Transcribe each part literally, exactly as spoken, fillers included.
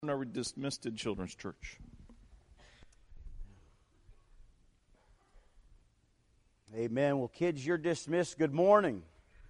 Are we dismissed at Children's Church? Amen. Well, kids, you're dismissed. Good morning.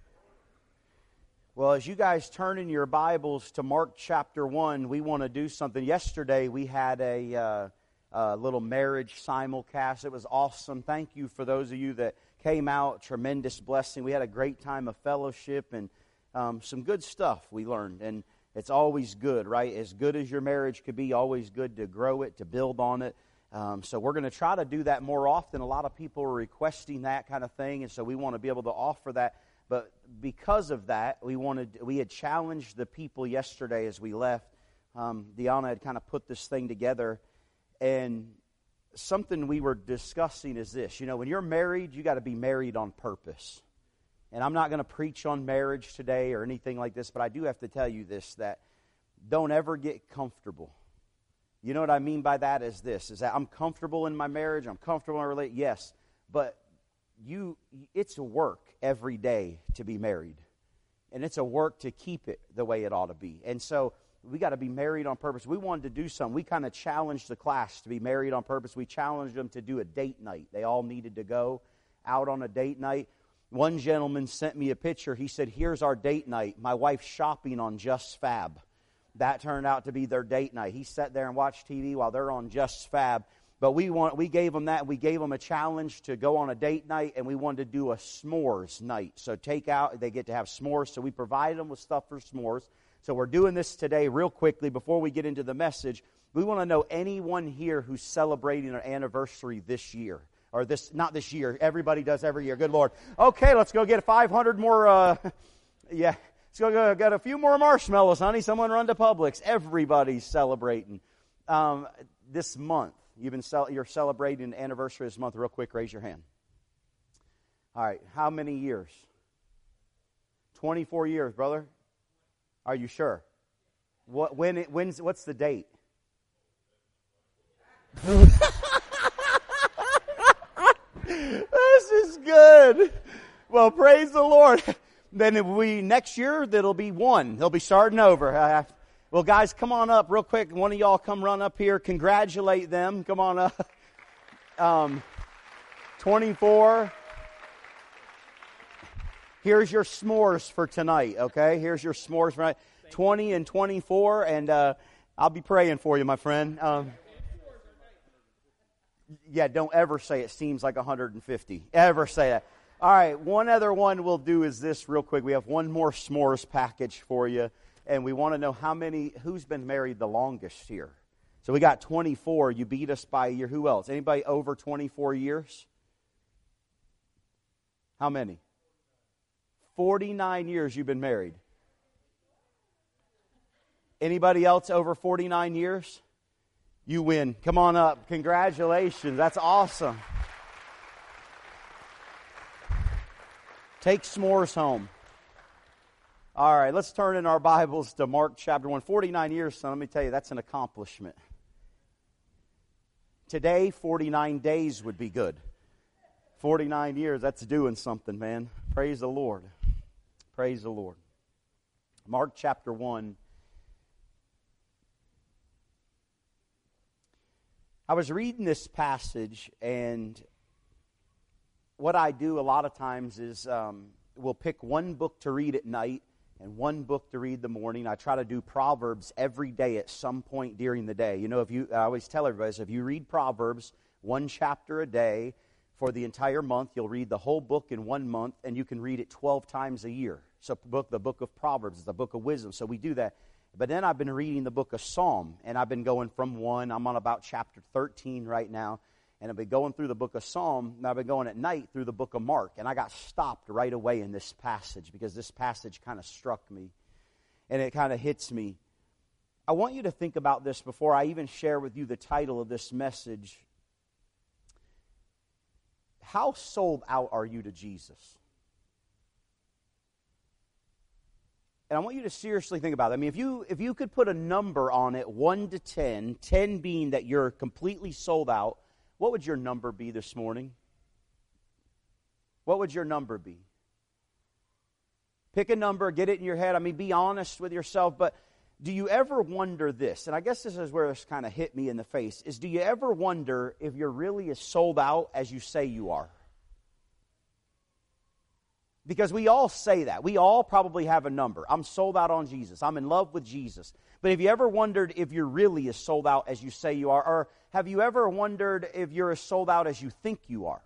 Well, as you guys turn in your Bibles to Mark chapter one, we want to do something. Yesterday, we had a, uh, a little marriage simulcast. It was awesome. Thank you for those of you that came out. Tremendous blessing. We had a great time of fellowship and um, some good stuff we learned. And it's always good, right? As good as your marriage could be, always good to grow it, to build on it. Um, so we're going to try to do that more often. A lot of people are requesting that kind of thing, and so we want to be able to offer that. But because of that, we wanted we had challenged the people yesterday as we left. Um, Deanna had kind of put this thing together, and something we were discussing is this. You know, when you're married, you got to be married on purpose. And I'm not going to preach on marriage today or anything like this, but I do have to tell you this, that don't ever get comfortable. You know what I mean by that is this, is that I'm comfortable in my marriage, I'm comfortable in my relationship, yes, but you, it's a work every day to be married. And it's a work to keep it the way it ought to be. And so we got to be married on purpose. We wanted to do something. We kind of challenged the class to be married on purpose. We challenged them to do a date night. They all needed to go out on a date night. One gentleman sent me a picture. He said, here's our date night. My wife's shopping on Just Fab. That turned out to be their date night. He sat there and watched T V while they're on Just Fab. But we want, we gave them that. We gave them a challenge to go on a date night, and we wanted to do a s'mores night. So take out, they get to have s'mores. So we provided them with stuff for s'mores. So we're doing this today real quickly before we get into the message. We want to know anyone here who's celebrating an anniversary this year. Or this, not this year. Everybody does every year. Good Lord. Okay, let's go get five hundred more, uh, yeah. Let's go, go get a few more marshmallows, honey. Someone run to Publix. Everybody's celebrating. Um, this month, you've been cel- you're celebrating an anniversary this month. Real quick, raise your hand. All right, how many years? twenty-four years, brother. Are you sure? What, when it, when's, what's the date? This is good. Well, praise the Lord. Then we next year, that'll be one. They'll be starting over. Uh, well, guys, come on up real quick. One of y'all come run up here. Congratulate them. Come on up. Um, twenty-four. Here's your s'mores for tonight, okay? Here's your s'mores for tonight. twenty and twenty-four, and uh, I'll be praying for you, my friend. Um, Yeah, don't ever say it seems like one hundred fifty. Ever say that. All right, one other one we'll do is this real quick. We have one more s'mores package for you, and we want to know how many, who's been married the longest here. So we got twenty-four. You beat us by a year. Who else? Anybody over twenty-four years? How many? forty-nine years you've been married. Anybody else over forty-nine years? You win. Come on up. Congratulations. That's awesome. Take s'mores home. All right, let's turn in our Bibles to Mark chapter one. forty-nine years, son, let me tell you, that's an accomplishment. Today, forty-nine days would be good. forty-nine years, that's doing something, man. Praise the Lord. Praise the Lord. Mark chapter one. I was reading this passage, and what I do a lot of times is um, we'll pick one book to read at night and one book to read in the morning. I try to do Proverbs every day at some point during the day. You know, if you, I always tell everybody, so if you read Proverbs one chapter a day for the entire month, you'll read the whole book in one month, and you can read it twelve times a year. So book, the book of Proverbs is the book of wisdom, so we do that. But then I've been reading the book of Psalm, and I've been going from one. I'm on about chapter thirteen right now, and I've been going through the book of Psalm, and I've been going at night through the book of Mark, and I got stopped right away in this passage because this passage kind of struck me, and it kind of hits me. I want you to think about this before I even share with you the title of this message. How sold out are you to Jesus? And I want you to seriously think about it. I mean, if you if you could put a number on it, one to ten, ten being that you're completely sold out, what would your number be this morning? What would your number be? Pick a number, get it in your head. I mean, be honest with yourself. But do you ever wonder this? And I guess this is where this kind of hit me in the face, is do you ever wonder if you're really as sold out as you say you are? Because we all say that. We all probably have a number. I'm sold out on Jesus. I'm in love with Jesus. But have you ever wondered if you're really as sold out as you say you are? Or have you ever wondered if you're as sold out as you think you are?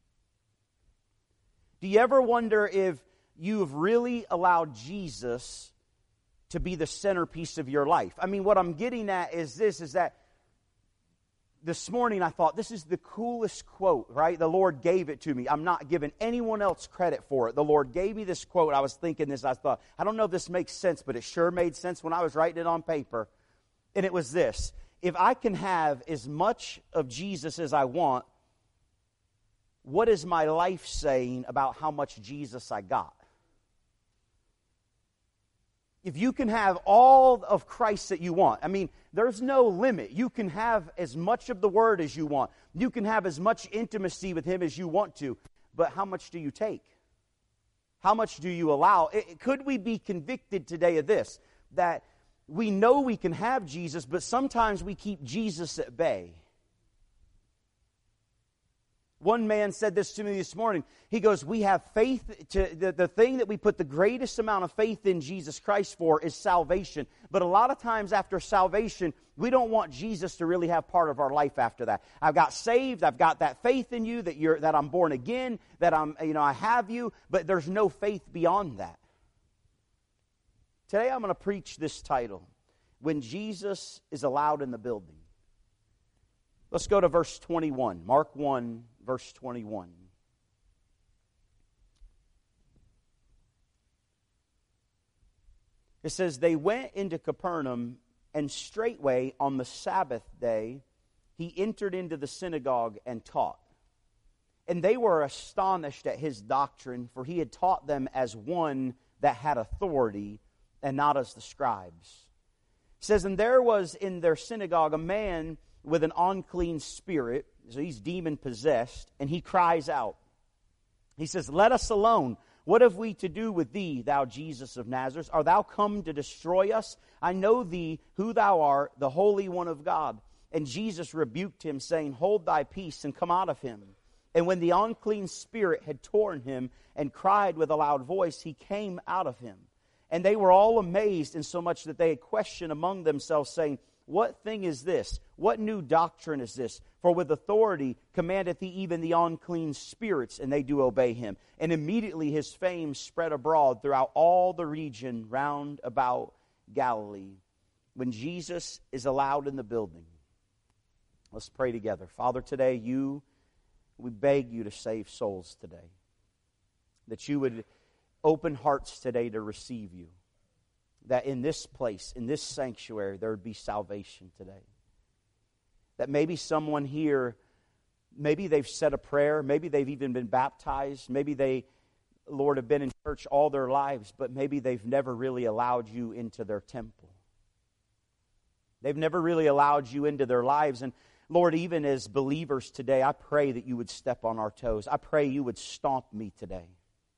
Do you ever wonder if you've really allowed Jesus to be the centerpiece of your life? I mean, what I'm getting at is this, is that this morning I thought, this is the coolest quote, right? The Lord gave it to me. I'm not giving anyone else credit for it. The Lord gave me this quote. I was thinking this. I thought, I don't know if this makes sense, but it sure made sense when I was writing it on paper. And it was this: if I can have as much of Jesus as I want, what is my life saying about how much Jesus I got? If you can have all of Christ that you want, I mean, there's no limit. You can have as much of the Word as you want. You can have as much intimacy with Him as you want to. But how much do you take? How much do you allow? It, could we be convicted today of this? That we know we can have Jesus, but sometimes we keep Jesus at bay. One man said this to me this morning. He goes, we have faith, to the, the thing that we put the greatest amount of faith in Jesus Christ for is salvation. But a lot of times after salvation, we don't want Jesus to really have part of our life after that. I've got saved, I've got that faith in you, that you're that I'm born again, that I'm, you know, I have you, but there's no faith beyond that. Today I'm going to preach this title, When Jesus is Allowed in the Building. Let's go to verse twenty-one. Mark one, verse twenty-one. It says, they went into Capernaum, and straightway on the Sabbath day he entered into the synagogue and taught. And they were astonished at his doctrine, for he had taught them as one that had authority, and not as the scribes. It says, and there was in their synagogue a man with an unclean spirit, so he's demon-possessed, and he cries out. He says, let us alone. What have we to do with thee, thou Jesus of Nazareth? Art thou come to destroy us? I know thee, who thou art, the Holy One of God. And Jesus rebuked him, saying, hold thy peace, and come out of him. And when the unclean spirit had torn him, and cried with a loud voice, he came out of him. And they were all amazed, insomuch that they had questioned among themselves, saying, what thing is this? What new doctrine is this? For with authority commandeth he even the unclean spirits, and they do obey him. And immediately his fame spread abroad throughout all the region round about Galilee. When Jesus is allowed in the building. Let's pray together. Father, today you, we beg you to save souls today. That you would open hearts today to receive you. That in this place, in this sanctuary, there would be salvation today. That maybe someone here, maybe they've said a prayer, maybe they've even been baptized, maybe they, Lord, have been in church all their lives, but maybe they've never really allowed you into their temple. They've never really allowed you into their lives. And Lord, even as believers today, I pray that you would step on our toes. I pray you would stomp me today.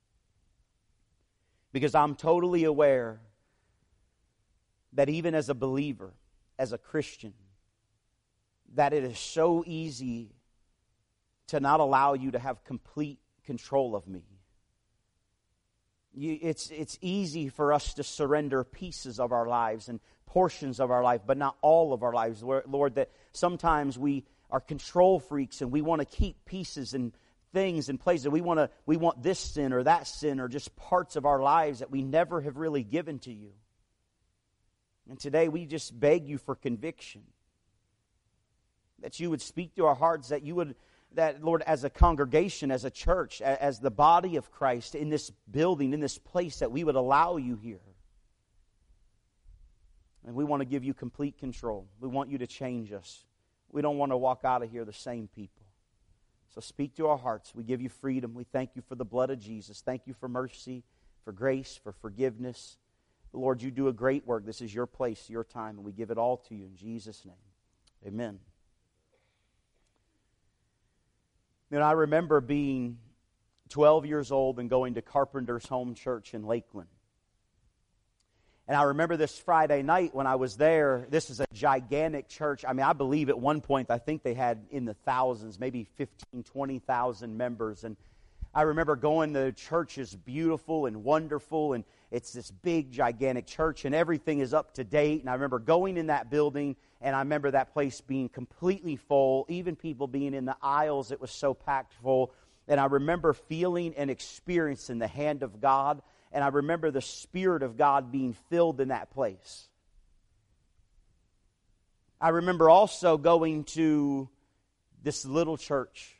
Because I'm totally aware that even as a believer, as a Christian, that it is so easy to not allow you to have complete control of me. You, it's, it's easy for us to surrender pieces of our lives and portions of our life, but not all of our lives. Lord, that sometimes we are control freaks and we want to keep pieces and things in places. We want to, we want this sin or that sin or just parts of our lives that we never have really given to you. And today we just beg you for conviction. That you would speak to our hearts, that you would, that Lord, as a congregation, as a church, as the body of Christ in this building, in this place, that we would allow you here. And we want to give you complete control. We want you to change us. We don't want to walk out of here the same people. So speak to our hearts. We give you freedom. We thank you for the blood of Jesus. Thank you for mercy, for grace, for forgiveness. Lord, you do a great work. This is your place, your time, and we give it all to you in Jesus' name. Amen. You know, I remember being twelve years old and going to Carpenter's Home Church in Lakeland. And I remember this Friday night when I was there. This is a gigantic church. I mean, I believe at one point, I think they had in the thousands, maybe fifteen, twenty thousand members. And I remember going, the church is beautiful and wonderful, and it's this big, gigantic church, and everything is up to date. And I remember going in that building, and I remember that place being completely full, even people being in the aisles. It was so packed full. And I remember feeling and experiencing the hand of God. And I remember the Spirit of God being filled in that place. I remember also going to this little church.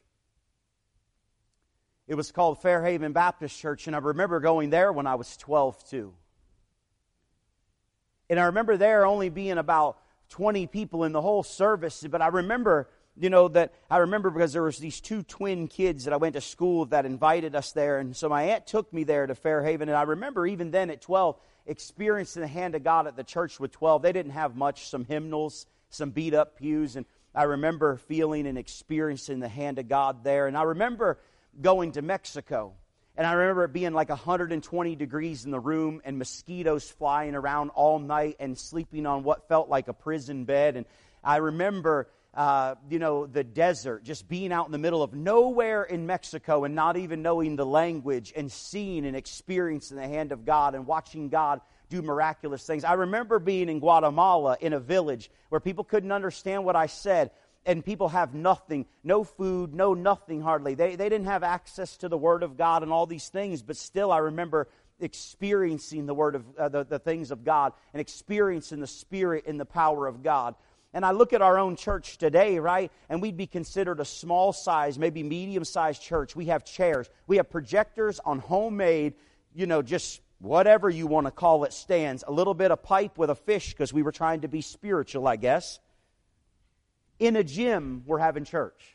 It was called Fairhaven Baptist Church, and I remember going there when I was twelve too. And I remember there only being about twenty people in the whole service, but I remember, you know, that I remember because there was these two twin kids that I went to school with that invited us there. And so my aunt took me there to Fairhaven. And I remember even then at twelve, experiencing the hand of God at the church with twelve. They didn't have much, some hymnals, some beat up pews. And I remember feeling and experiencing the hand of God there. And I remember going to Mexico. And I remember it being like one hundred twenty degrees in the room and mosquitoes flying around all night and sleeping on what felt like a prison bed. And I remember Uh, you know, the desert, just being out in the middle of nowhere in Mexico and not even knowing the language and seeing and experiencing the hand of God and watching God do miraculous things. I remember being in Guatemala in a village where people couldn't understand what I said, and people have nothing, no food, no nothing hardly. They, they didn't have access to the Word of God and all these things, but still I remember experiencing the Word of uh, the, the things of God and experiencing the Spirit and the power of God. And I look at our own church today, right? And we'd be considered a small size, maybe medium sized church. We have chairs. We have projectors on homemade, you know, just whatever you want to call it, stands. A little bit of pipe with a fish because we were trying to be spiritual, I guess. In a gym, we're having church.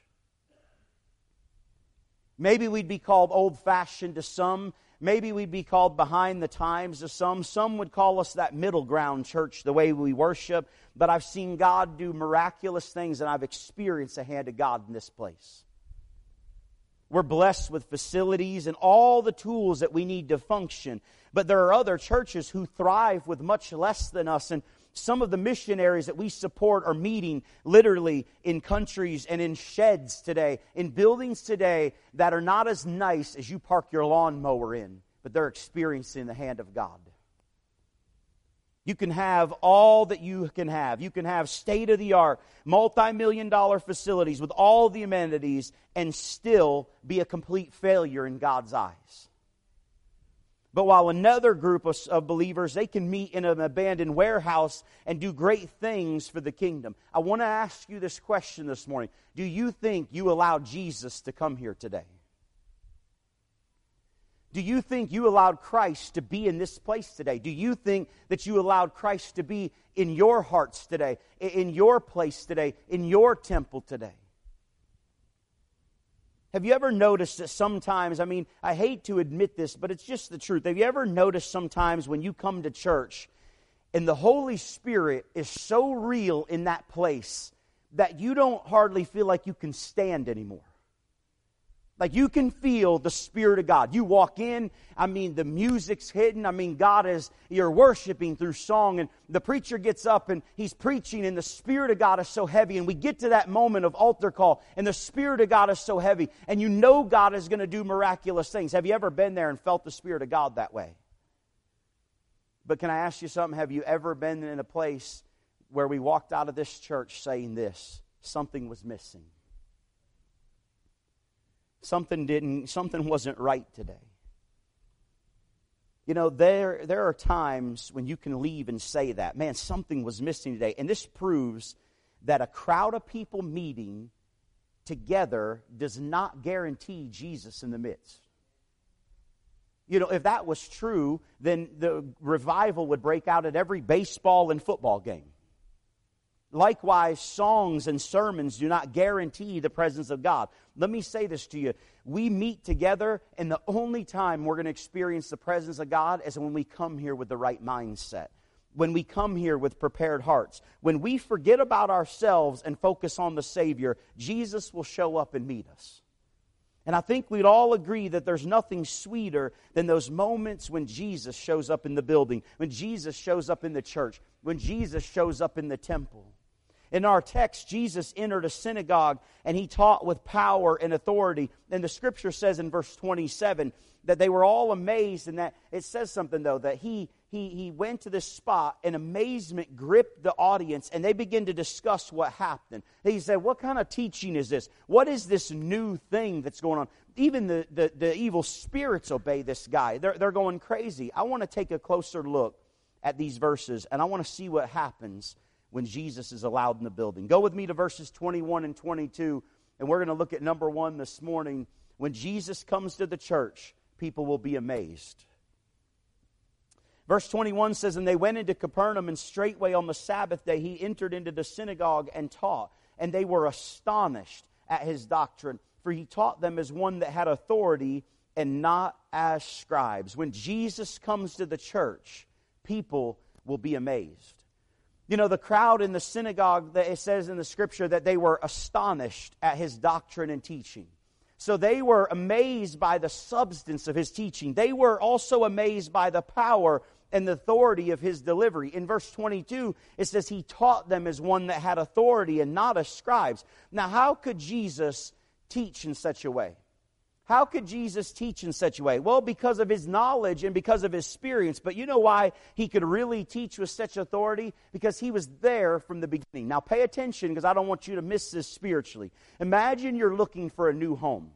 Maybe we'd be called old-fashioned to some. Maybe we'd be called behind the times to some. Some would call us that middle ground church, the way we worship. But I've seen God do miraculous things, and I've experienced the hand of God in this place. We're blessed with facilities and all the tools that we need to function. But there are other churches who thrive with much less than us. And some of the missionaries that we support are meeting literally in countries and in sheds today, in buildings today that are not as nice as you park your lawnmower in, but they're experiencing the hand of God. You can have all that you can have. You can have state-of-the-art, multi-million dollar facilities with all the amenities and still be a complete failure in God's eyes. But while another group of, of believers, they can meet in an abandoned warehouse and do great things for the kingdom. I want to ask you this question this morning. Do you think you allowed Jesus to come here today? Do you think you allowed Christ to be in this place today? Do you think that you allowed Christ to be in your hearts today, in your place today, in your temple today? Have you ever noticed that sometimes, I mean, I hate to admit this, but it's just the truth. Have you ever noticed sometimes when you come to church and the Holy Spirit is so real in that place that you don't hardly feel like you can stand anymore? Like you can feel the Spirit of God. You walk in, I mean, the music's hidden. I mean, God is, you're worshiping through song, and the preacher gets up and he's preaching, and the Spirit of God is so heavy. And we get to that moment of altar call, and the Spirit of God is so heavy, and you know God is going to do miraculous things. Have you ever been there and felt the Spirit of God that way? But can I ask you something? Have you ever been in a place where we walked out of this church saying this? Something was missing. Something didn't, something wasn't right today. You know, there, there are times when you can leave and say that. Man, something was missing today. And this proves that a crowd of people meeting together does not guarantee Jesus in the midst. You know, if that was true, then the revival would break out at every baseball and football game. Likewise, songs and sermons do not guarantee the presence of God. Let me say this to you. We meet together, and the only time we're going to experience the presence of God is when we come here with the right mindset. When we come here with prepared hearts. When we forget about ourselves and focus on the Savior, Jesus will show up and meet us. And I think we'd all agree that there's nothing sweeter than those moments when Jesus shows up in the building, when Jesus shows up in the church, when Jesus shows up in the temple. In our text, Jesus entered a synagogue and he taught with power and authority. And the scripture says in verse twenty-seven that they were all amazed, and that it says something though, that he he he went to this spot and amazement gripped the audience, and they began to discuss what happened. He said, what kind of teaching is this? What is this new thing that's going on? Even the, the, the evil spirits obey this guy. They're, they're going crazy. I want to take a closer look at these verses, and I want to see what happens when Jesus is allowed in the building. Go with me to verses twenty-one and twenty-two, and we're going to look at number one this morning. When Jesus comes to the church, people will be amazed. Verse twenty-one says, and they went into Capernaum, and straightway on the Sabbath day he entered into the synagogue and taught. And they were astonished at his doctrine, for he taught them as one that had authority and not as scribes. When Jesus comes to the church, people will be amazed. You know, the crowd in the synagogue, it says in the scripture that they were astonished at his doctrine and teaching. So they were amazed by the substance of his teaching. They were also amazed by the power and the authority of his delivery. In verse twenty-two, it says he taught them as one that had authority and not as scribes. Now, how could Jesus teach in such a way? How could Jesus teach in such a way? Well, because of his knowledge and because of his experience. But you know why he could really teach with such authority? Because he was there from the beginning. Now pay attention, because I don't want you to miss this spiritually. Imagine you're looking for a new home.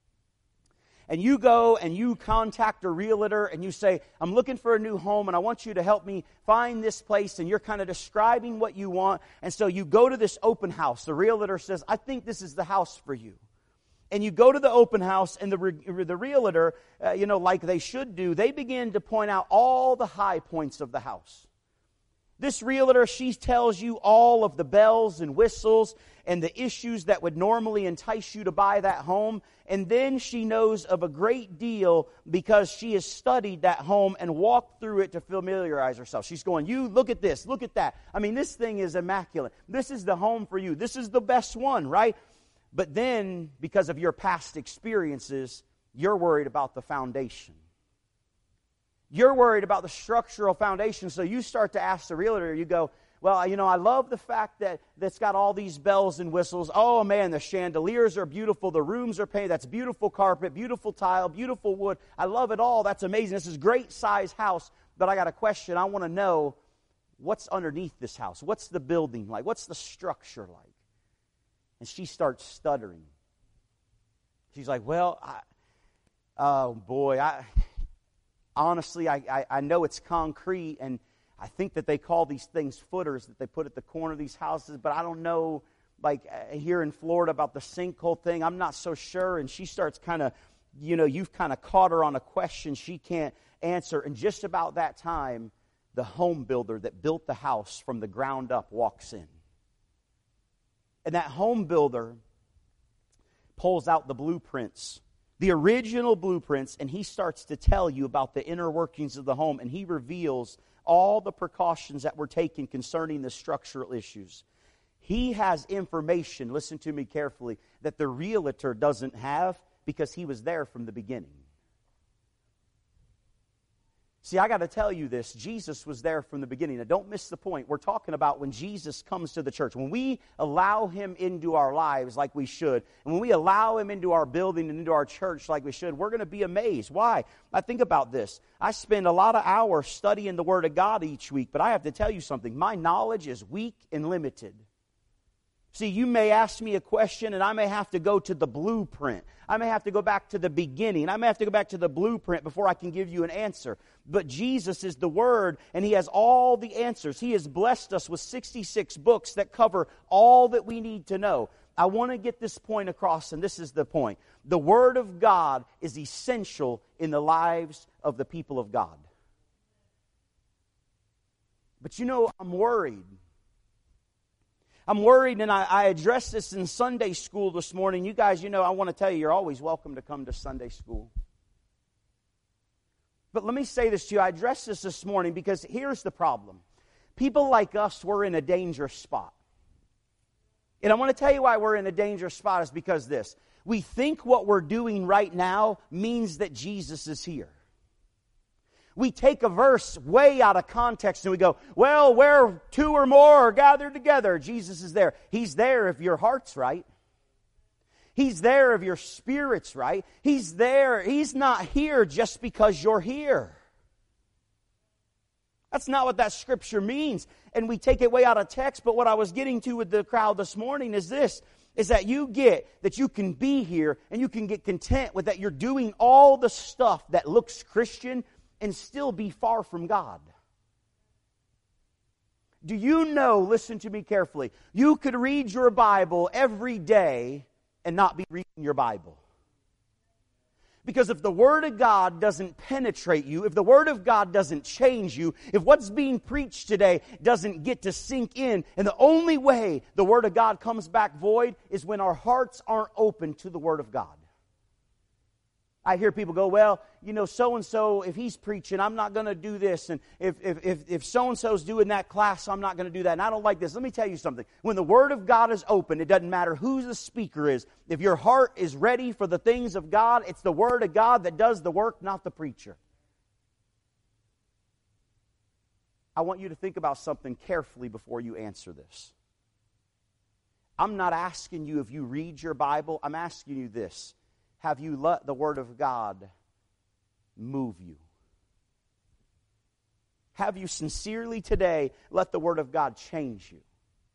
And you go and you contact a realtor and you say, I'm looking for a new home and I want you to help me find this place. And you're kind of describing what you want. And so you go to this open house. The realtor says, I think this is the house for you. And you go to the open house, and the re- the realtor, uh, you know, like they should do, they begin to point out all the high points of the house. This realtor, she tells you all of the bells and whistles and the issues that would normally entice you to buy that home. And then she knows of a great deal because she has studied that home and walked through it to familiarize herself. She's going, you look at this, look at that. I mean, this thing is immaculate. This is the home for you. This is the best one, right? But then, because of your past experiences, you're worried about the foundation. You're worried about the structural foundation, so you start to ask the realtor, you go, well, you know, I love the fact that that's got all these bells and whistles. Oh, man, the chandeliers are beautiful. The rooms are painted. That's beautiful carpet, beautiful tile, beautiful wood. I love it all. That's amazing. This is a great size house, but I got a question. I want to know what's underneath this house. What's the building like? What's the structure like? And she starts stuttering. She's like, well, I, oh boy, I honestly, I, I, I know it's concrete, and I think that they call these things footers that they put at the corner of these houses, but I don't know, like here in Florida about the sinkhole thing, I'm not so sure. And she starts kind of, you know, you've kind of caught her on a question she can't answer. And just about that time, the home builder that built the house from the ground up walks in. And that home builder pulls out the blueprints, the original blueprints, and he starts to tell you about the inner workings of the home, and he reveals all the precautions that were taken concerning the structural issues. He has information, listen to me carefully, that the realtor doesn't have because he was there from the beginning. See, I got to tell you this. Jesus was there from the beginning. Now, don't miss the point. We're talking about when Jesus comes to the church. When we allow him into our lives like we should, and when we allow him into our building and into our church like we should, we're going to be amazed. Why? I think about this. I spend a lot of hours studying the Word of God each week, but I have to tell you something. My knowledge is weak and limited. See, you may ask me a question, and I may have to go to the blueprint. I may have to go back to the beginning. I may have to go back to the blueprint before I can give you an answer. But Jesus is the Word, and He has all the answers. He has blessed us with sixty-six books that cover all that we need to know. I want to get this point across, and this is the point. The Word of God is essential in the lives of the people of God. But you know, I'm worried. I'm worried, and I, I addressed this in Sunday school this morning. You guys, you know, I want to tell you, you're always welcome to come to Sunday school. But let me say this to you. I addressed this this morning because here's the problem. People like us, we're in a dangerous spot. And I want to tell you why we're in a dangerous spot is because this. We think what we're doing right now means that Jesus is here. We take a verse way out of context and we go, well, where two or more are gathered together, Jesus is there. He's there if your heart's right. He's there if your spirit's right. He's there. He's not here just because you're here. That's not what that scripture means. And we take it way out of text, but what I was getting to with the crowd this morning is this, is that you get that you can be here and you can get content with that you're doing all the stuff that looks Christian and still be far from God. Do you know, listen to me carefully, you could read your Bible every day and not be reading your Bible. Because if the Word of God doesn't penetrate you, if the Word of God doesn't change you, if what's being preached today doesn't get to sink in, and the only way the Word of God comes back void is when our hearts aren't open to the Word of God. I hear people go, well, you know, so-and-so, if he's preaching, I'm not going to do this. And if, if, if, if so-and-so's doing that class, I'm not going to do that. And I don't like this. Let me tell you something. When the Word of God is open, it doesn't matter who the speaker is. If your heart is ready for the things of God, it's the Word of God that does the work, not the preacher. I want you to think about something carefully before you answer this. I'm not asking you if you read your Bible. I'm asking you this. Have you let the Word of God move you? Have you sincerely today let the Word of God change you?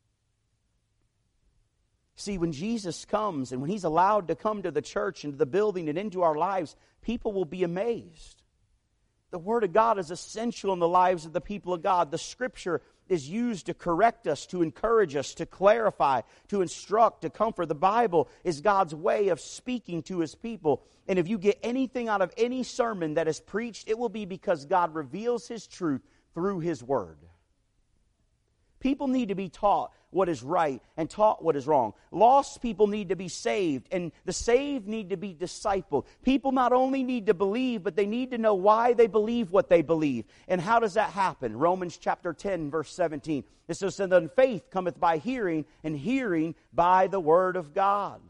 See, when Jesus comes and when He's allowed to come to the church and to the building and into our lives, people will be amazed. The Word of God is essential in the lives of the people of God. The Scripture is used to correct us, to encourage us, to clarify, to instruct, to comfort. The Bible is God's way of speaking to His people. And if you get anything out of any sermon that is preached, it will be because God reveals His truth through His Word. People need to be taught what is right and taught what is wrong. Lost people need to be saved, and the saved need to be discipled. People not only need to believe, but they need to know why they believe what they believe. And how does that happen? Romans chapter ten, verse seventeen. It says, "And then faith cometh by hearing, and hearing by the Word of God."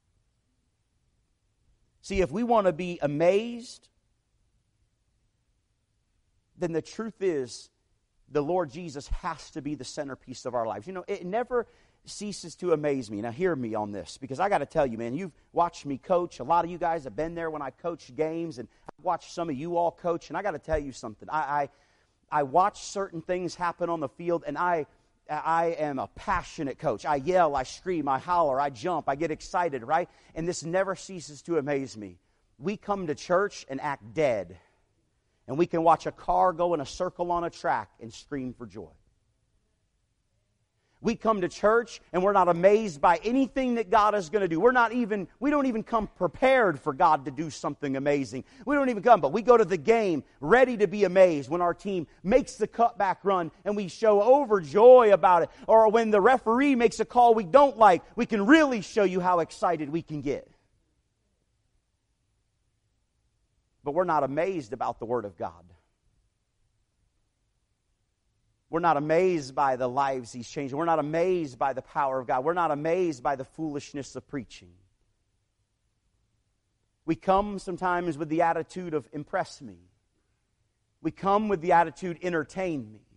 See, if we want to be amazed, then the truth is, the Lord Jesus has to be the centerpiece of our lives. You know, it never ceases to amaze me. Now, hear me on this, because I got to tell you, man, you've watched me coach. A lot of you guys have been there when I coach games, and I've watched some of you all coach, and I got to tell you something. I, I I watch certain things happen on the field, and I I am a passionate coach. I yell, I scream, I holler, I jump, I get excited, right? And this never ceases to amaze me. We come to church and act dead. And we can watch a car go in a circle on a track and scream for joy. We come to church and we're not amazed by anything that God is going to do. We're not even, we don't even come prepared for God to do something amazing. We don't even come, but we go to the game ready to be amazed when our team makes the cutback run and we show overjoy about it. Or when the referee makes a call we don't like, we can really show you how excited we can get. But we're not amazed about the Word of God. We're not amazed by the lives He's changing. We're not amazed by the power of God. We're not amazed by the foolishness of preaching. We come sometimes with the attitude of impress me. We come with the attitude entertain me.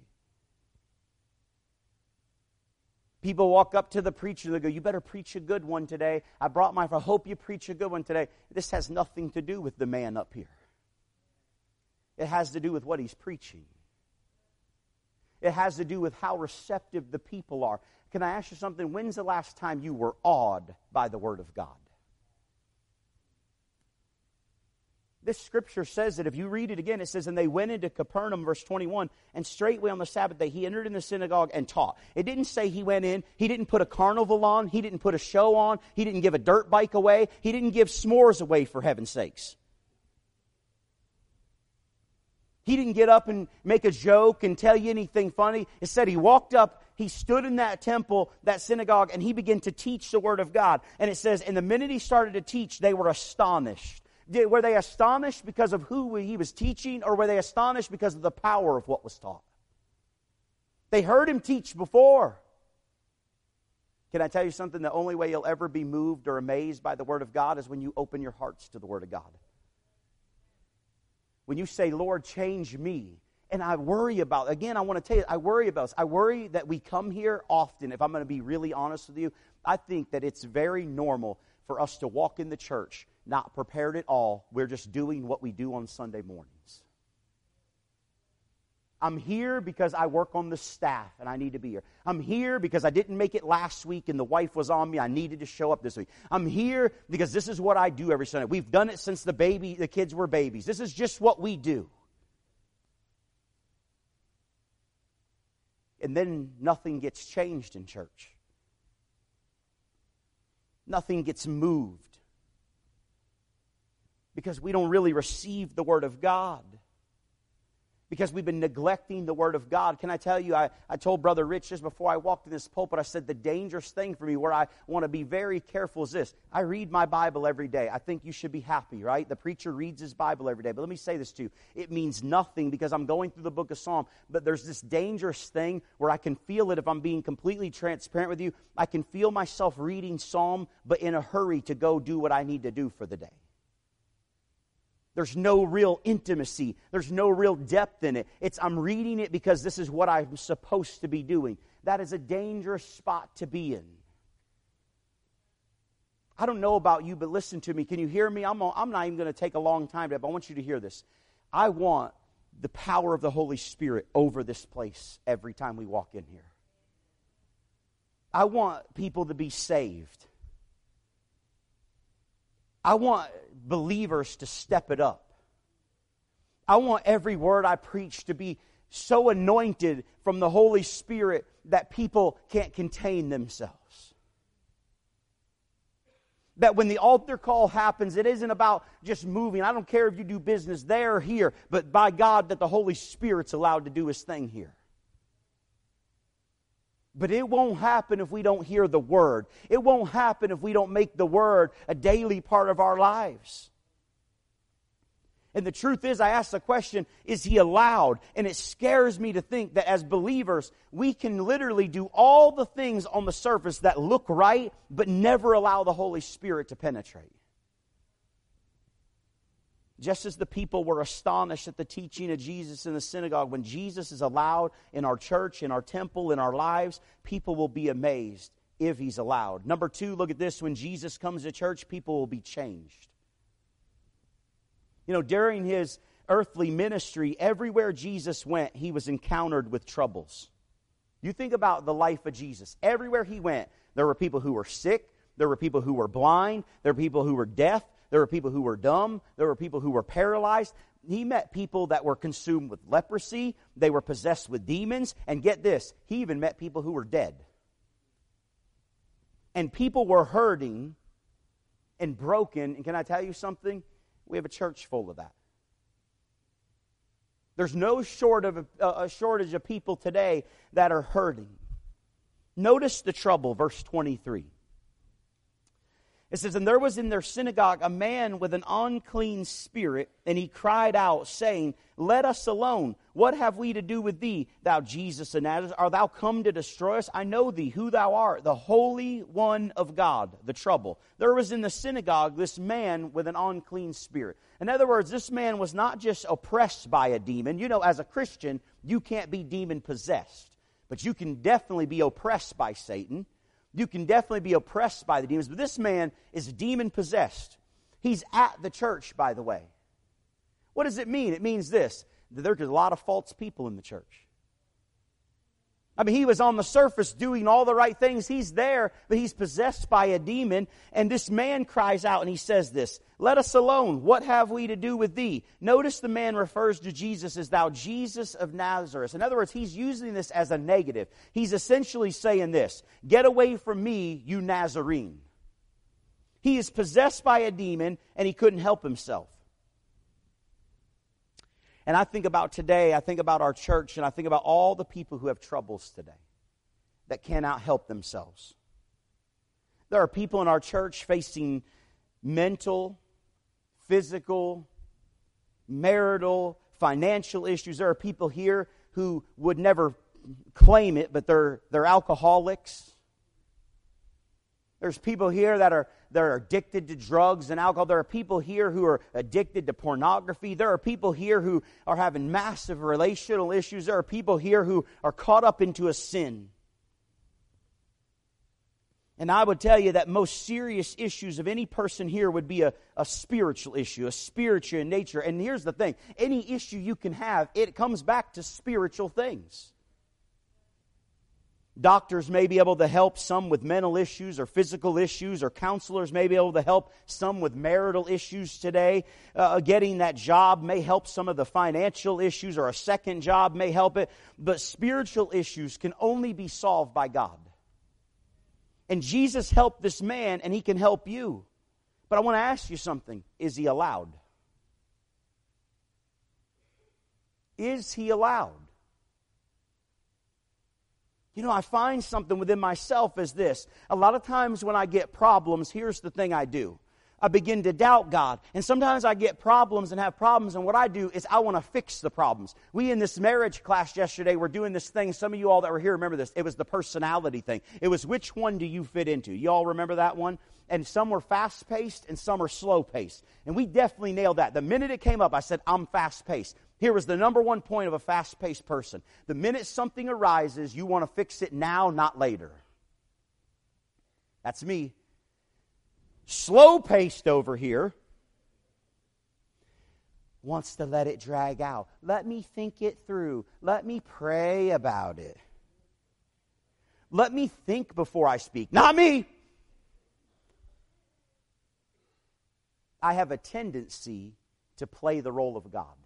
People walk up to the preacher and they go, you better preach a good one today. I brought my, I hope you preach a good one today. This has nothing to do with the man up here. It has to do with what he's preaching. It has to do with how receptive the people are. Can I ask you something? When's the last time you were awed by the Word of God? This scripture says that if you read it again, it says, and they went into Capernaum, verse twenty-one, and straightway on the Sabbath day he entered in the synagogue and taught. It didn't say he went in, he didn't put a carnival on, he didn't put a show on, he didn't give a dirt bike away, he didn't give s'mores away, for heaven's sakes. He didn't get up and make a joke and tell you anything funny. It said he walked up, he stood in that temple, that synagogue, and he began to teach the Word of God. And it says, and the minute he started to teach, they were astonished. Were they astonished because of who he was teaching, or were they astonished because of the power of what was taught? They heard him teach before. Can I tell you something? The only way you'll ever be moved or amazed by the Word of God is when you open your hearts to the Word of God. When you say, Lord, change me. And I worry about, again, I want to tell you, I worry about this. I worry that we come here often, if I'm going to be really honest with you, I think that it's very normal for us to walk in the church not prepared at all. We're just doing what we do on Sunday mornings. I'm here because I work on the staff and I need to be here. I'm here because I didn't make it last week and the wife was on me. I needed to show up this week. I'm here because this is what I do every Sunday. We've done it since the baby, the kids were babies. This is just what we do. And then nothing gets changed in church. Nothing gets moved. Because we don't really receive the Word of God. Because we've been neglecting the Word of God. Can I tell you, I, I told Brother Rich just before I walked in this pulpit, I said the dangerous thing for me where I want to be very careful is this. I read my Bible every day. I think you should be happy, right? The preacher reads his Bible every day. But let me say this to you. It means nothing because I'm going through the book of Psalm. But there's this dangerous thing where I can feel it if I'm being completely transparent with you. I can feel myself reading Psalm, but in a hurry to go do what I need to do for the day. There's no real intimacy. There's no real depth in it. It's I'm reading it because this is what I'm supposed to be doing. That is a dangerous spot to be in. I don't know about you, but listen to me. Can you hear me? I'm, I'm not even going to take a long time today, but I want you to hear this. I want the power of the Holy Spirit over this place every time we walk in here. I want people to be saved. I want believers to step it up. I want every word I preach to be so anointed from the Holy Spirit that people can't contain themselves. That when the altar call happens, it isn't about just moving. I don't care if you do business there or here, but by God that the Holy Spirit's allowed to do His thing here. But it won't happen if we don't hear the Word. It won't happen if we don't make the Word a daily part of our lives. And the truth is, I ask the question, is He allowed? And it scares me to think that as believers, we can literally do all the things on the surface that look right, but never allow the Holy Spirit to penetrate. Just as the people were astonished at the teaching of Jesus in the synagogue, when Jesus is allowed in our church, in our temple, in our lives, people will be amazed if He's allowed. Number two, look at this. When Jesus comes to church, people will be changed. You know, during His earthly ministry, everywhere Jesus went, He was encountered with troubles. You think about the life of Jesus. Everywhere He went, there were people who were sick. There were people who were blind. There were people who were deaf. There were people who were dumb. There were people who were paralyzed. He met people that were consumed with leprosy. They were possessed with demons. And get this, He even met people who were dead. And people were hurting and broken. And can I tell you something? We have a church full of that. There's no short of a, a shortage of people today that are hurting. Notice the trouble, verse twenty-three. It says, and there was in their synagogue a man with an unclean spirit, and he cried out, saying, let us alone. What have we to do with thee, thou Jesus of Nazareth? Art thou come to destroy us? I know thee, who thou art, the Holy One of God. The trouble. There was in the synagogue this man with an unclean spirit. In other words, this man was not just oppressed by a demon. You know, as a Christian, you can't be demon-possessed. But you can definitely be oppressed by Satan. You can definitely be oppressed by the demons. But this man is demon-possessed. He's at the church, by the way. What does it mean? It means this, that there's a lot of false people in the church. I mean, he was on the surface doing all the right things. He's there, but he's possessed by a demon. And this man cries out and he says this, let us alone. What have we to do with thee? Notice the man refers to Jesus as thou Jesus of Nazareth. In other words, he's using this as a negative. He's essentially saying this, get away from me, you Nazarene. He is possessed by a demon and he couldn't help himself. And I think about today, I think about our church, and I think about all the people who have troubles today that cannot help themselves. There are people in our church facing mental, physical, marital, financial issues. There are people here who would never claim it, but they're, they're alcoholics. There's people here that are, that are addicted to drugs and alcohol. There are people here who are addicted to pornography. There are people here who are having massive relational issues. There are people here who are caught up into a sin. And I would tell you that most serious issues of any person here would be a, a spiritual issue, a spiritual in nature. And here's the thing, any issue you can have, it comes back to spiritual things. Doctors may be able to help some with mental issues or physical issues, or counselors may be able to help some with marital issues today. Uh, getting that job may help some of the financial issues, or a second job may help it. But spiritual issues can only be solved by God. And Jesus helped this man, and He can help you. But I want to ask you something. Is He allowed? Is He allowed? You know, I find something within myself as this. A lot of times when I get problems, here's the thing I do. I begin to doubt God. And sometimes I get problems and have problems, and what I do is I want to fix the problems. We in this marriage class yesterday were doing this thing. Some of you all that were here remember this. It was the personality thing. It was which one do you fit into? You all remember that one? And some were fast-paced and some are slow-paced. And we definitely nailed that. The minute it came up, I said, I'm fast-paced. Here was the number one point of a fast-paced person. The minute something arises, you want to fix it now, not later. That's me. Slow-paced over here wants to let it drag out. Let me think it through. Let me pray about it. Let me think before I speak. Not me. I have a tendency to play the role of God.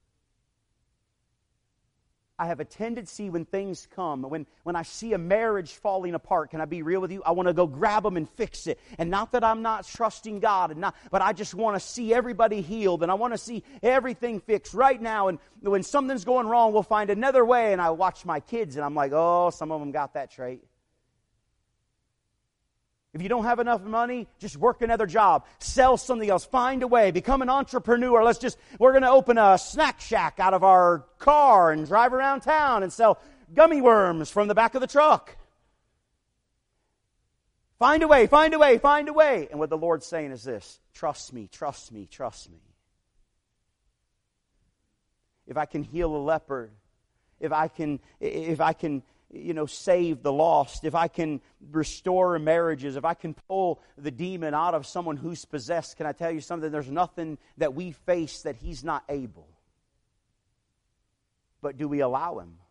I have a tendency when things come, when, when I see a marriage falling apart, can I be real with you? I want to go grab them and fix it. And not that I'm not trusting God, and not, but I just want to see everybody healed, and I want to see everything fixed right now. And when something's going wrong, we'll find another way. And I watch my kids, and I'm like, oh, some of them got that trait. If you don't have enough money, just work another job. Sell something else. Find a way. Become an entrepreneur. Let's just, we're going to open a snack shack out of our car and drive around town and sell gummy worms from the back of the truck. Find a way, find a way, find a way. And what the Lord's saying is this: trust me, trust me, trust me. If I can heal a leper, if I can, if I can, you know, save the lost, if I can restore marriages, if I can pull the demon out of someone who's possessed, can I tell you something? There's nothing that we face that He's not able. But do we allow Him?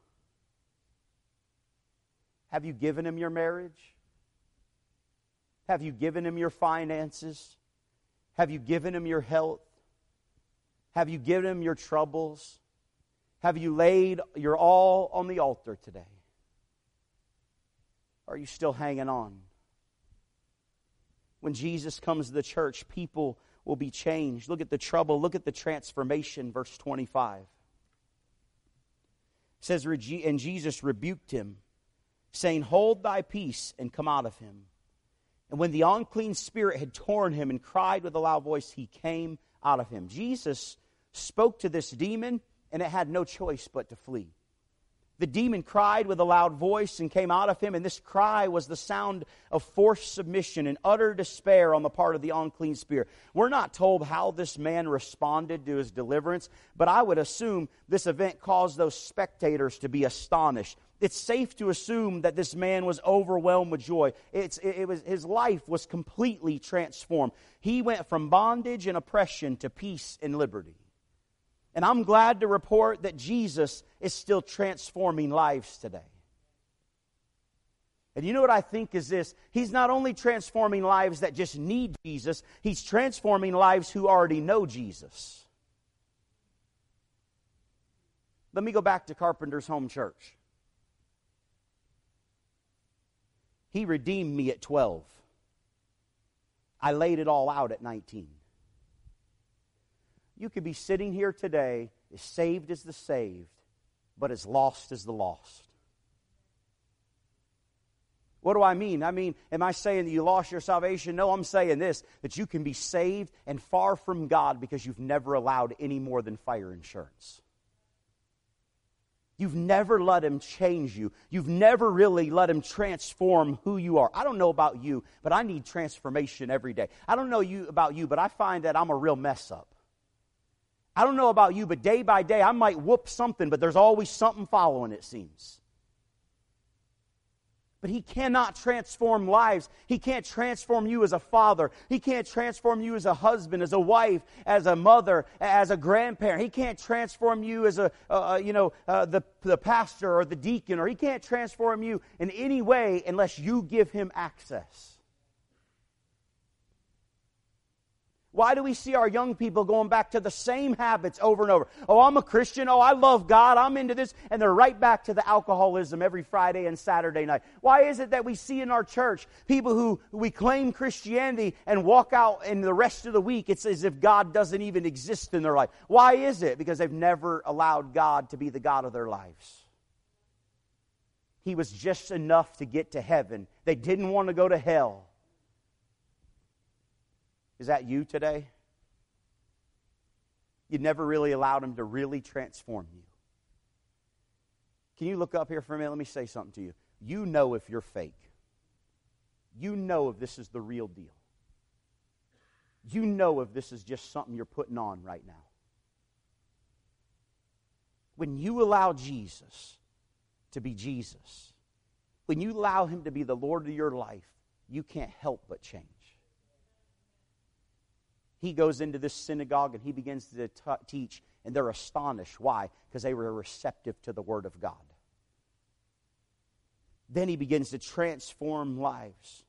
Have you given Him your marriage? Have you given Him your finances? Have you given Him your health? Have you given Him your troubles? Have you laid your all on the altar today? Are you still hanging on? When Jesus comes to the church, people will be changed. Look at the trouble. Look at the transformation, verse twenty-five. It says, and Jesus rebuked him, saying, hold thy peace and come out of him. And when the unclean spirit had torn him and cried with a loud voice, he came out of him. Jesus spoke to this demon, and it had no choice but to flee. The demon cried with a loud voice and came out of him, and this cry was the sound of forced submission and utter despair on the part of the unclean spirit. We're not told how this man responded to his deliverance, but I would assume this event caused those spectators to be astonished. It's safe to assume that this man was overwhelmed with joy. It's, it, it was, his life was completely transformed. He went from bondage and oppression to peace and liberty. And I'm glad to report that Jesus is still transforming lives today. And you know what I think is this? He's not only transforming lives that just need Jesus, He's transforming lives who already know Jesus. Let me go back to Carpenter's Home Church. He redeemed me at twelve. I laid it all out at nineteen. You could be sitting here today as saved as the saved, but as lost as the lost. What do I mean? I mean, am I saying that you lost your salvation? No, I'm saying this, that you can be saved and far from God because you've never allowed any more than fire insurance. You've never let Him change you. You've never really let Him transform who you are. I don't know about you, but I need transformation every day. I don't know you about you, but I find that I'm a real mess up. I don't know about you, but day by day I might whoop something, but there's always something following, it seems. But He cannot transform lives. He can't transform you as a father. He can't transform you as a husband, as a wife, as a mother, as a grandparent. He can't transform you as a, uh, you know, uh, the, the pastor or the deacon, or He can't transform you in any way unless you give Him access. Why do we see our young people going back to the same habits over and over? Oh, I'm a Christian. Oh, I love God. I'm into this. And they're right back to the alcoholism every Friday and Saturday night. Why is it that we see in our church people who we claim Christianity and walk out in the rest of the week, it's as if God doesn't even exist in their life? Why is it? Because they've never allowed God to be the God of their lives. He was just enough to get to heaven. They didn't want to go to hell. Is that you today? You never really allowed Him to really transform you. Can you look up here for a minute? Let me say something to you. You know if you're fake. You know if this is the real deal. You know if this is just something you're putting on right now. When you allow Jesus to be Jesus, when you allow Him to be the Lord of your life, you can't help but change. He goes into this synagogue and he begins to t- teach, and they're astonished. Why? Because they were receptive to the Word of God. Then He begins to transform lives.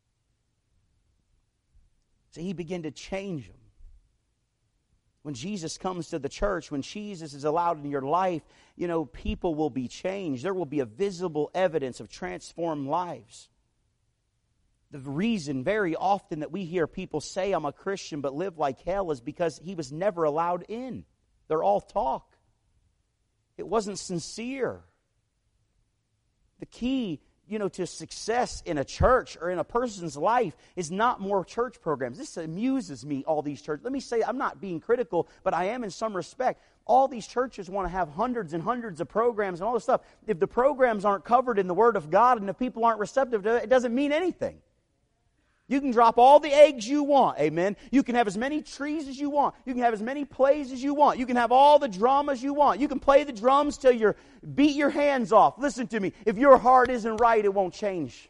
So He began to change them. When Jesus comes to the church, when Jesus is allowed in your life, you know, people will be changed. There will be a visible evidence of transformed lives. The reason very often that we hear people say, I'm a Christian but live like hell, is because he was never allowed in. They're all talk. It wasn't sincere. The key, you know, to success in a church or in a person's life is not more church programs. This amuses me, all these churches. Let me say, I'm not being critical, but I am in some respect. All these churches want to have hundreds and hundreds of programs and all this stuff. If the programs aren't covered in the Word of God and if people aren't receptive to it, it doesn't mean anything. You can drop all the eggs you want, amen. You can have as many trees as you want. You can have as many plays as you want. You can have all the dramas you want. You can play the drums till you beat your hands off. Listen to me. If your heart isn't right, it won't change.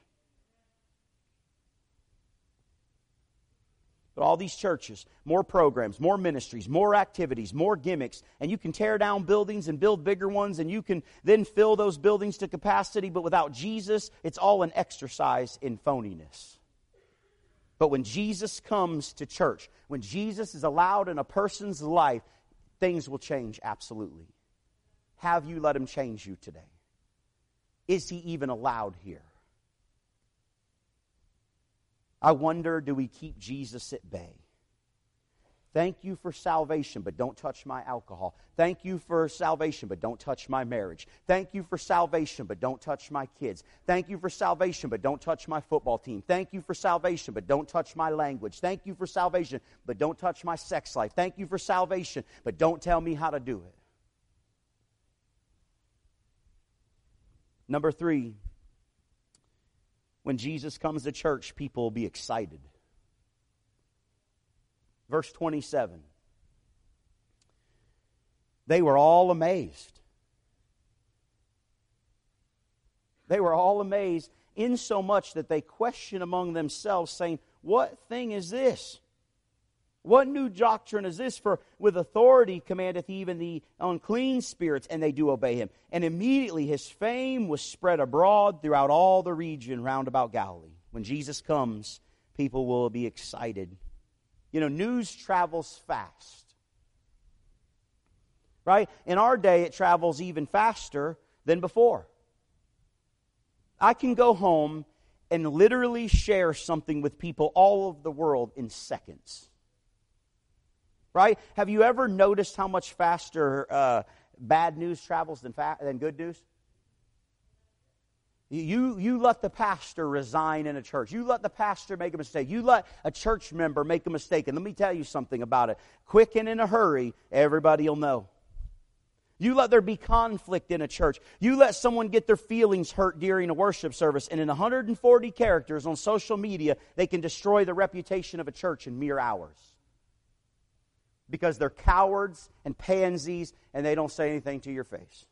But all these churches, more programs, more ministries, more activities, more gimmicks, and you can tear down buildings and build bigger ones, and you can then fill those buildings to capacity, but without Jesus, it's all an exercise in phoniness. But when Jesus comes to church, when Jesus is allowed in a person's life, things will change absolutely. Have you let Him change you today? Is He even allowed here? I wonder, do we keep Jesus at bay? Thank you for salvation, but don't touch my alcohol. Thank you for salvation, but don't touch my marriage. Thank you for salvation, but don't touch my kids. Thank you for salvation, but don't touch my football team. Thank you for salvation, but don't touch my language. Thank you for salvation, but don't touch my sex life. Thank you for salvation, but don't tell me how to do it. Number three, when Jesus comes to church, people will be excited. Verse twenty-seven. They were all amazed. They were all amazed, insomuch that they questioned among themselves, saying, what thing is this? What new doctrine is this? For with authority commandeth he even the unclean spirits, and they do obey him. And immediately his fame was spread abroad throughout all the region round about Galilee. When Jesus comes, people will be excited. You know, news travels fast. Right? In our day, it travels even faster than before. I can go home and literally share something with people all over the world in seconds. Right? Have you ever noticed how much faster uh, bad news travels than, fa- than good news? You, you let the pastor resign in a church. You let the pastor make a mistake. You let a church member make a mistake. And let me tell you something about it. Quick and in a hurry, everybody will know. You let there be conflict in a church. You let someone get their feelings hurt during a worship service, and in one hundred forty characters on social media, they can destroy the reputation of a church in mere hours. Because they're cowards and pansies, and they don't say anything to your face.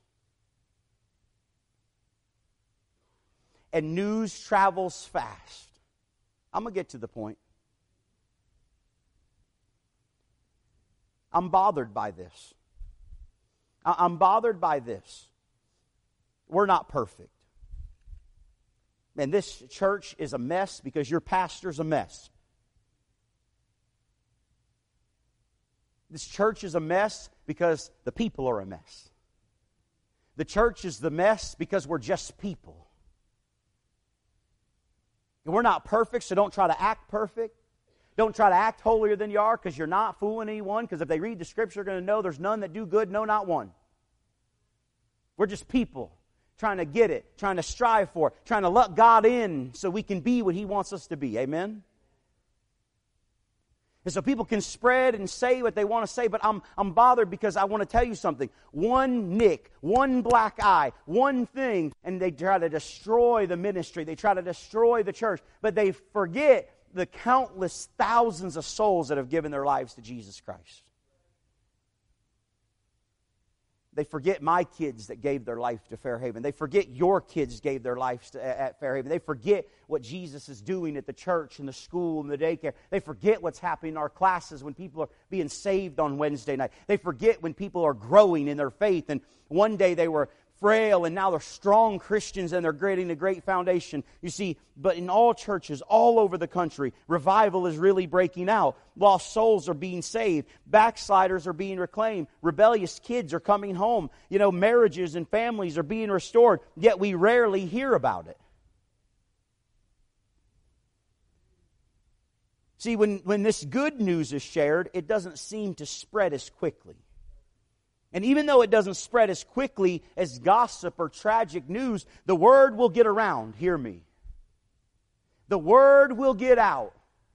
And news travels fast. I'm going to get to the point. I'm bothered by this. I'm bothered by this. We're not perfect. And this church is a mess because your pastor's a mess. This church is a mess because the people are a mess. The church is the mess because we're just people. And we're not perfect, so don't try to act perfect. Don't try to act holier than you are, because you're not fooling anyone, because if they read the Scripture, they're going to know there's none that do good, no, not one. We're just people trying to get it, trying to strive for it, trying to let God in so we can be what He wants us to be. Amen? And so people can spread and say what they want to say, but I'm, I'm bothered because I want to tell you something. One nick, one black eye, one thing, and they try to destroy the ministry. They try to destroy the church, but they forget the countless thousands of souls that have given their lives to Jesus Christ. They forget my kids that gave their life to Fairhaven. They forget your kids gave their lives to, at Fairhaven. They forget what Jesus is doing at the church and the school and the daycare. They forget what's happening in our classes when people are being saved on Wednesday night. They forget when people are growing in their faith. And one day they were frail, and now they're strong Christians, and they're creating a great foundation. You see, but in all churches, all over the country, revival is really breaking out. Lost souls are being saved. Backsliders are being reclaimed. Rebellious kids are coming home. You know, marriages and families are being restored, yet we rarely hear about it. See, when, when this good news is shared, it doesn't seem to spread as quickly. And even though it doesn't spread as quickly as gossip or tragic news, the word will get around. Hear me. The word will get out.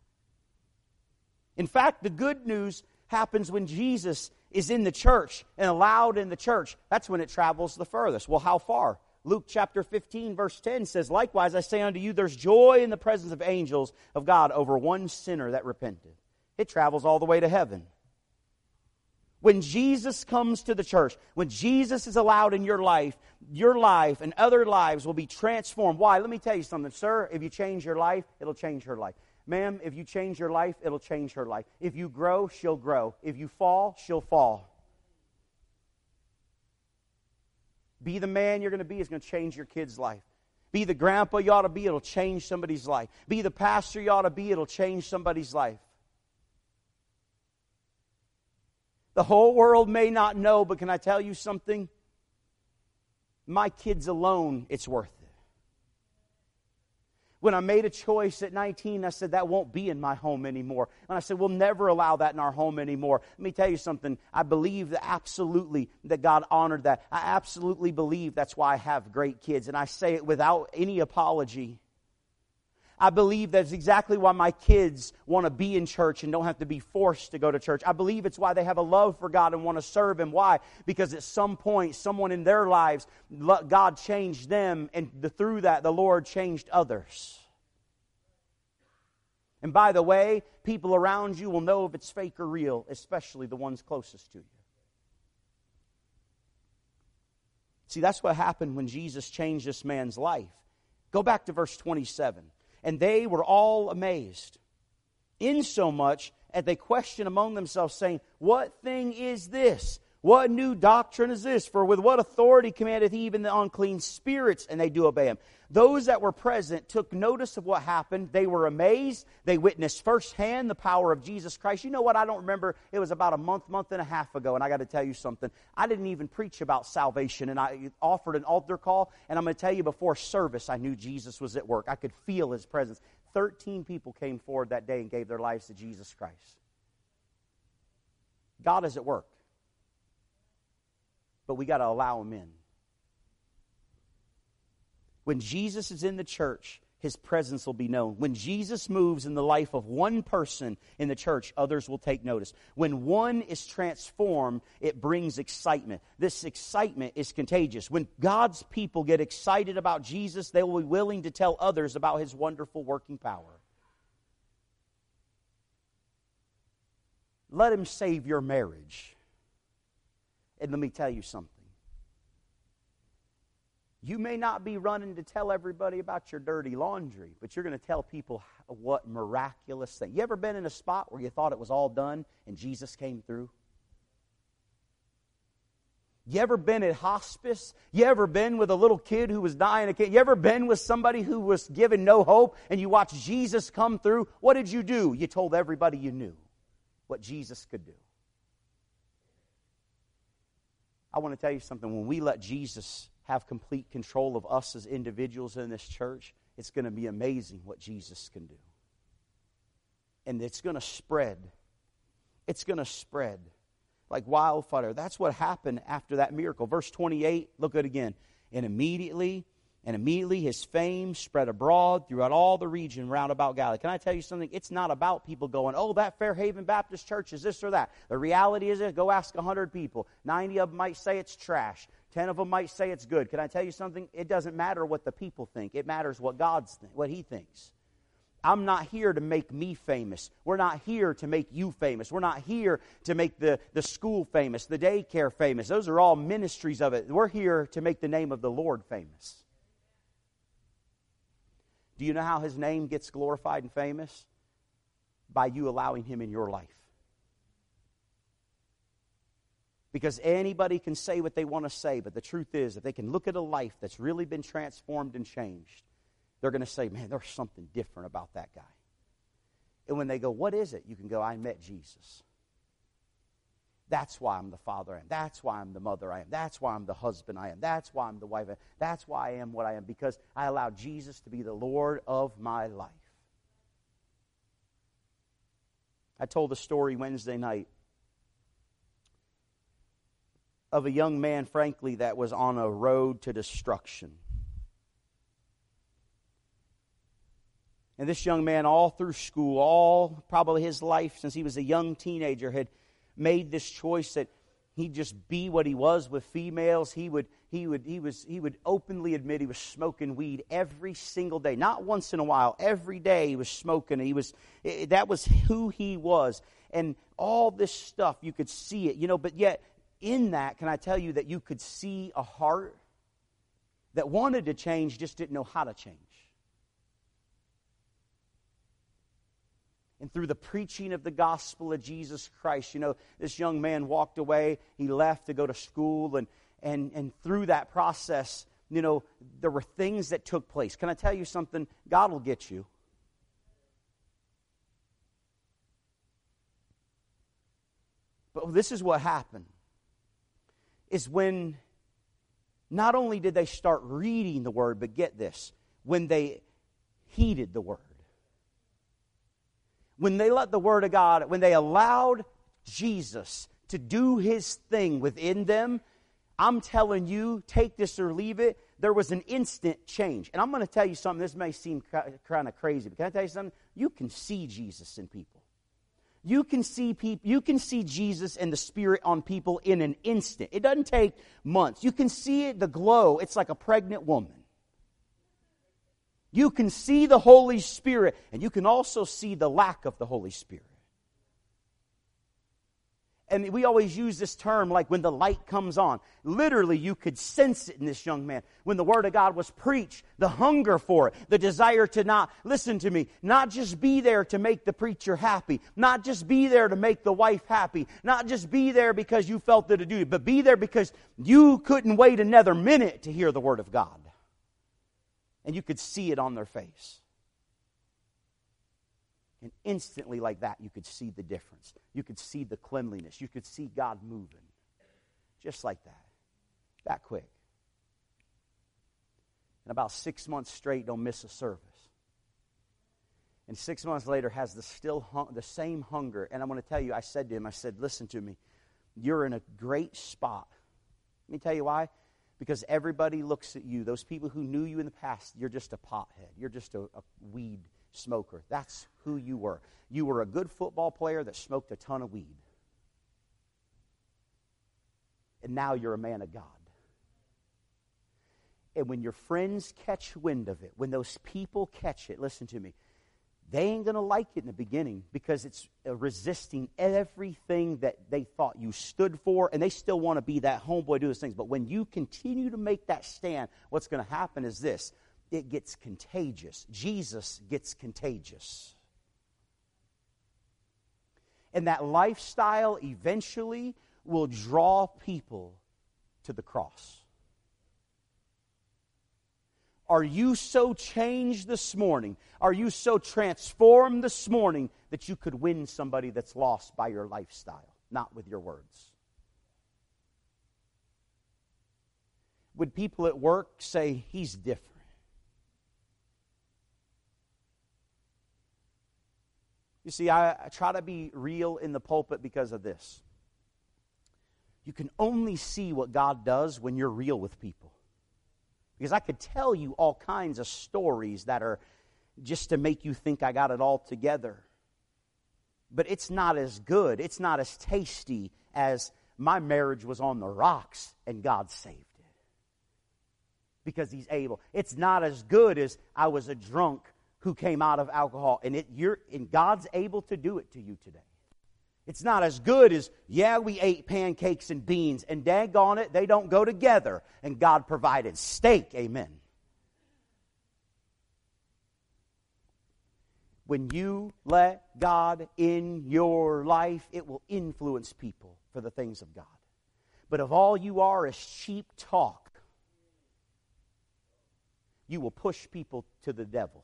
In fact, the good news happens when Jesus is in the church and allowed in the church. That's when it travels the furthest. Well, how far? Luke chapter fifteen verse ten says, "Likewise I say unto you, there's joy in the presence of angels of God over one sinner that repented." It travels all the way to heaven. When Jesus comes to the church, when Jesus is allowed in your life, your life and other lives will be transformed. Why? Let me tell you something, sir. If you change your life, it'll change her life. Ma'am, if you change your life, it'll change her life. If you grow, she'll grow. If you fall, she'll fall. Be the man you're going to be is going to change your kid's life. Be the grandpa you ought to be, it'll change somebody's life. Be the pastor you ought to be, it'll change somebody's life. The whole world may not know, but can I tell you something? My kids alone, it's worth it. When I made a choice at nineteen, I said, that won't be in my home anymore. And I said, we'll never allow that in our home anymore. Let me tell you something. I believe that absolutely that God honored that. I absolutely believe that's why I have great kids. And I say it without any apology. I believe that's exactly why my kids want to be in church and don't have to be forced to go to church. I believe it's why they have a love for God and want to serve Him. Why? Because at some point, someone in their lives, God changed them, and through that, the Lord changed others. And by the way, people around you will know if it's fake or real, especially the ones closest to you. See, that's what happened when Jesus changed this man's life. Go back to verse twenty-seven. And they were all amazed, insomuch as they questioned among themselves, saying, "What thing is this? What new doctrine is this? For with what authority commandeth he even the unclean spirits, and they do obey him?" Those that were present took notice of what happened. They were amazed. They witnessed firsthand the power of Jesus Christ. You know what? I don't remember. It was about a month, month and a half ago, and I got to tell you something. I didn't even preach about salvation, and I offered an altar call, and I'm going to tell you, before service, I knew Jesus was at work. I could feel His presence. Thirteen people came forward that day and gave their lives to Jesus Christ. God is at work. But we got to allow Him in. When Jesus is in the church, His presence will be known. When Jesus moves in the life of one person in the church, others will take notice. When one is transformed, it brings excitement. This excitement is contagious. When God's people get excited about Jesus, they will be willing to tell others about His wonderful working power. Let Him save your marriage. And let me tell you something. You may not be running to tell everybody about your dirty laundry, but you're going to tell people what miraculous thing. You ever been in a spot where you thought it was all done and Jesus came through? You ever been at hospice? You ever been with a little kid who was dying of cancer? You ever been with somebody who was given no hope and you watched Jesus come through? What did you do? You told everybody you knew what Jesus could do. I want to tell you something. When we let Jesus have complete control of us as individuals in this church, it's going to be amazing what Jesus can do. And it's going to spread. It's going to spread like wildfire. That's what happened after that miracle. Verse twenty-eight, look at it again. And immediately, and immediately his fame spread abroad throughout all the region round about Galilee. Can I tell you something? It's not about people going, oh, that Fairhaven Baptist Church is this or that. The reality is, go ask one hundred people. ninety of them might say it's trash. ten of them might say it's good. Can I tell you something? It doesn't matter what the people think. It matters what God's th- what He thinks. I'm not here to make me famous. We're not here to make you famous. We're not here to make the, the school famous, the daycare famous. Those are all ministries of it. We're here to make the name of the Lord famous. Do you know how His name gets glorified and famous? By you allowing Him in your life. Because anybody can say what they want to say, but the truth is, if they can look at a life that's really been transformed and changed, they're going to say, man, there's something different about that guy. And when they go, what is it? You can go, I met Jesus. That's why I'm the father I am. That's why I'm the mother I am. That's why I'm the husband I am. That's why I'm the wife I am. That's why I am what I am, because I allowed Jesus to be the Lord of my life. I told a story Wednesday night of a young man, frankly, that was on a road to destruction. And this young man, all through school, all probably his life since he was a young teenager, had made this choice that he'd just be what he was with females. He would, he would, he was, he would openly admit he was smoking weed every single day, not once in a while. Every day he was smoking. He was, that was who he was, and all this stuff you could see it, you know. But yet, in that, can I tell you that you could see a heart that wanted to change, just didn't know how to change. And through the preaching of the gospel of Jesus Christ, you know, this young man walked away. He left to go to school. And, and, and through that process, you know, there were things that took place. Can I tell you something? God will get you. But this is what happened. Is when not only did they start reading the Word, but get this, when they heeded the Word. When they let the Word of God, when they allowed Jesus to do His thing within them, I'm telling you, take this or leave it, there was an instant change. And I'm going to tell you something, this may seem kind of crazy, but can I tell you something? You can see Jesus in people. You can see people, you can see Jesus and the Spirit on people in an instant. It doesn't take months. You can see it, the glow. It's like a pregnant woman. You can see the Holy Spirit, and you can also see the lack of the Holy Spirit. And we always use this term like when the light comes on. Literally, you could sense it in this young man. When the Word of God was preached, the hunger for it, the desire to not, listen to me, not just be there to make the preacher happy, not just be there to make the wife happy, not just be there because you felt it a duty, but be there because you couldn't wait another minute to hear the Word of God. And you could see it on their face. And instantly like that, you could see the difference. You could see the cleanliness. You could see God moving. Just like that. That quick. And about six months straight, don't miss a service. And six months later, has the still hung, the same hunger. And I'm going to tell you, I said to him, I said, listen to me. You're in a great spot. Let me tell you why. Because everybody looks at you. Those people who knew you in the past, you're just a pothead. You're just a, a weed smoker. That's who you were. You were a good football player that smoked a ton of weed. And now you're a man of God. And when your friends catch wind of it, when those people catch it, listen to me, they ain't going to like it in the beginning because it's resisting everything that they thought you stood for, and they still want to be that homeboy, do those things. But when you continue to make that stand, what's going to happen is this. It gets contagious. Jesus gets contagious. And that lifestyle eventually will draw people to the cross. Are you so changed this morning? Are you so transformed this morning that you could win somebody that's lost by your lifestyle, not with your words? Would people at work say, he's different? You see, I, I try to be real in the pulpit because of this. You can only see what God does when you're real with people. Because I could tell you all kinds of stories that are just to make you think I got it all together. But it's not as good, it's not as tasty as my marriage was on the rocks and God saved it. Because He's able. It's not as good as I was a drunk who came out of alcohol. And it you're and God's able to do it to you today. It's not as good as, yeah, we ate pancakes and beans, and daggone it, they don't go together. And God provided steak. Amen. When you let God in your life, it will influence people for the things of God. But if all you are is cheap talk, you will push people to the devil.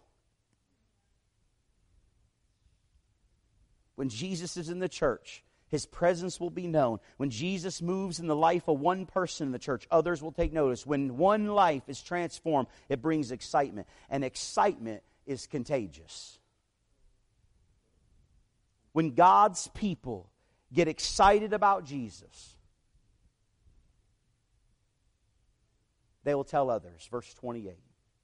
When Jesus is in the church, His presence will be known. When Jesus moves in the life of one person in the church, others will take notice. When one life is transformed, it brings excitement. And excitement is contagious. When God's people get excited about Jesus, they will tell others. Verse twenty-eight.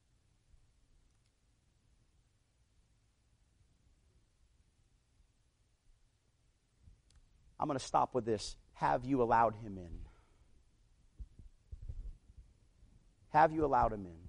I'm going to stop with this. Have you allowed Him in? Have you allowed Him in?